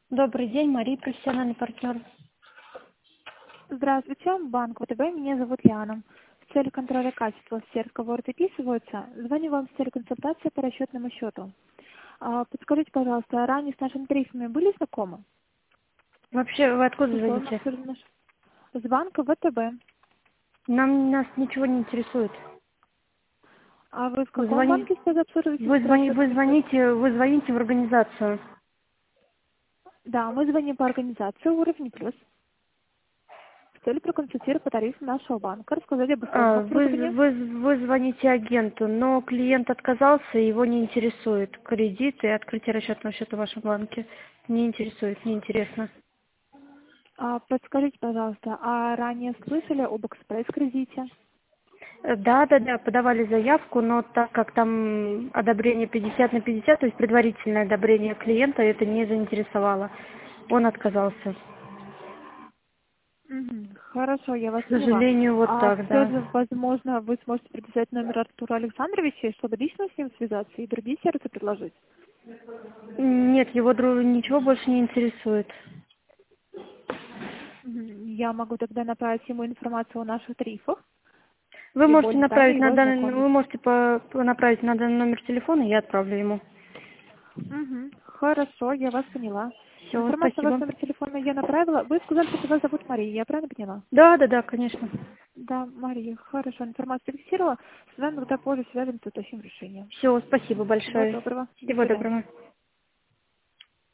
Добрый день, Мария, профессиональный партнер. Здравствуйте, банк ВТБ, меня зовут Яна. В целях контроля качества все разговоры записываются. Звоню вам с целью консультации по расчетному счету. Подскажите, пожалуйста, ранее с нашими тарифами были знакомы? Вообще, вы откуда Условно звоните? обсуждали с банка ВТБ. Нас ничего не интересует. А вы в Вы, каком банке сейчас обслуживаетесь по расчетному счету? вы звоните в организацию. Да, мы звоним по организации «Уровень плюс» в целью проконсультировать по тарифам нашего банка, рассказать об условиях обслуживания. Вы звоните агенту, но клиент отказался, его не интересует кредит и открытие расчетного счета в вашем банке. Не интересует, неинтересно. Подскажите, пожалуйста, а ранее слышали об экспресс-кредите? Да, подавали заявку, но так как там одобрение 50/50, то есть предварительное одобрение клиента, это не заинтересовало. Он отказался. Мгм. Хорошо, я вас К поняла. сожалению, вот А так, все да. же, возможно, вы сможете предоставить номер Артура Александровича, чтобы лично с ним связаться и другие сервисы предложить? Нет, его ничего больше не интересует. Мгм. Я могу тогда направить ему информацию о наших тарифах Вы и можете более детально направить на его данный, ознакомить. вы можете направить на данный номер телефона, я отправлю ему. Мгм. Хорошо, я вас поняла. Все, Информацию о спасибо. вашем номер телефона я направила. Вы сказали, что вас зовут Мария, я правильно поняла? Да, конечно. Да, Мария, хорошо, информацию фиксировала. С вами тогда позже свяжемся с уточним решением. Все, спасибо Всего большое. доброго. До Всего свидания. доброго.